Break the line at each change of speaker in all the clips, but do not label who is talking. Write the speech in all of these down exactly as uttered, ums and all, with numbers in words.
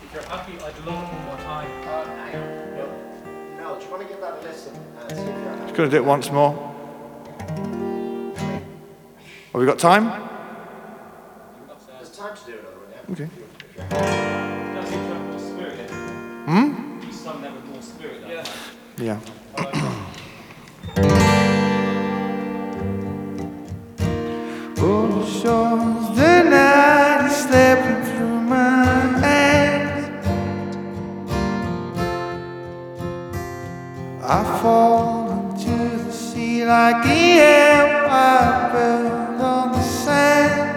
If you're happy, I'd love one more time.
Uh, hang on. No, no, do you want to give that a listen and see if you're happy?
Just going to do it once more. Have we got time?
There's time to do another one, yeah?
Okay.
If you're, if you're happy.
Does seem to have more spirit in it.
Hmm?
You sung that with more spirit that
Yeah.
time.
Yeah.
I like that.
Oh, the shores, the night is slipping through my hands. I fall into the sea like the empire built on the sand.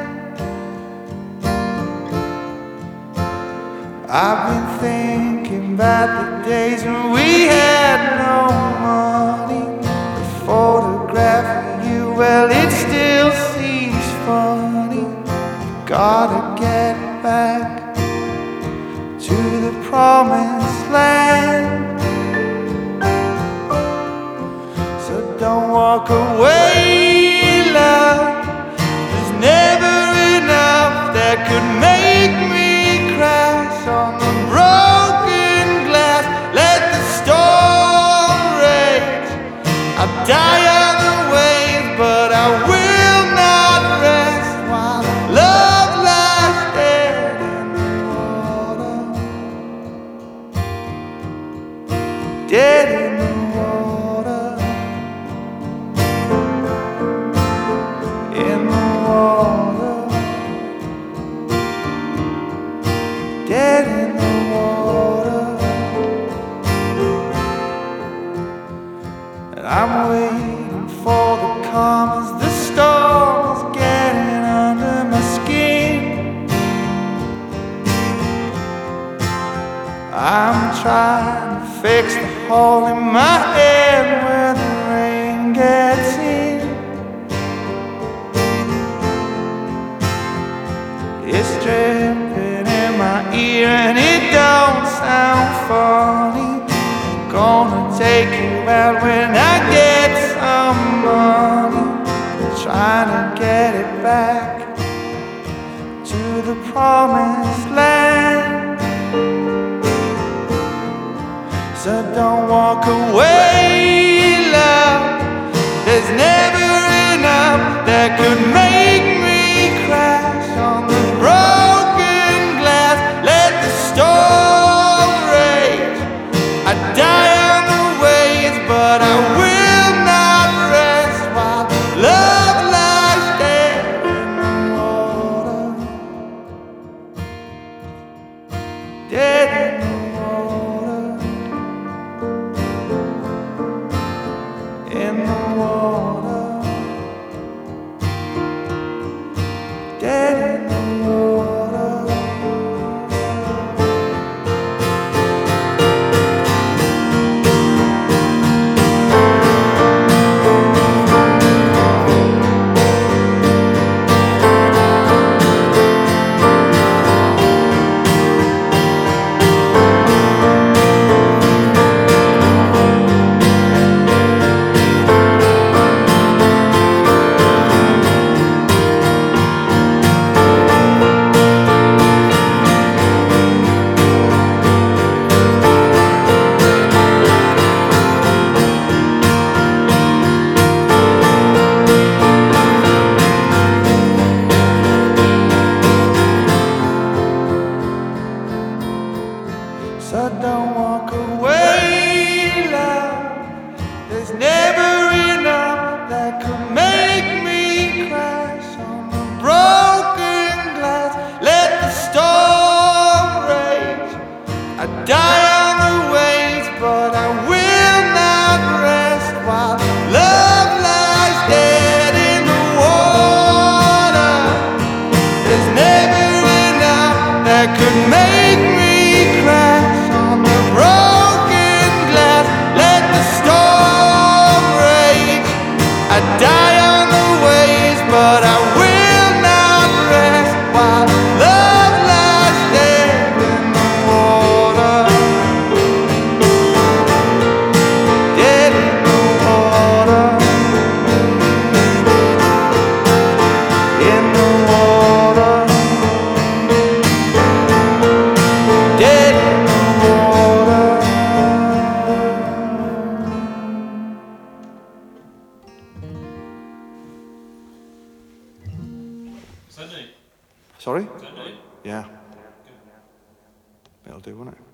I've been thinking about the days when we had no money. The photograph of you, well, it still seems funny. Gotta get back to the promised land. So don't walk away, love. There's never enough that could make me crash on the broken glass. Let the storm rage. I'll die on the wave, but I will not rest while love lies dead in the water. Dead in the water. In the water. Dead in the water. And I'm waiting for the calm as the storm's getting under my skin. I'm trying to fix the hole in my head where the rain gets in. It's dripping in my ear and it don't sound funny. I'm gonna take you out when I get some money. Trying to get it back to the promised land. So don't walk away, love. There's never enough that could make me crash on the broken glass. Let the storm rage. I die on the waves, but I will not rest while love lies dead in the water. Dead in the water. In the water.
Is that new?
Sorry?
Is that new?
Yeah.
Good.
It'll do, won't it?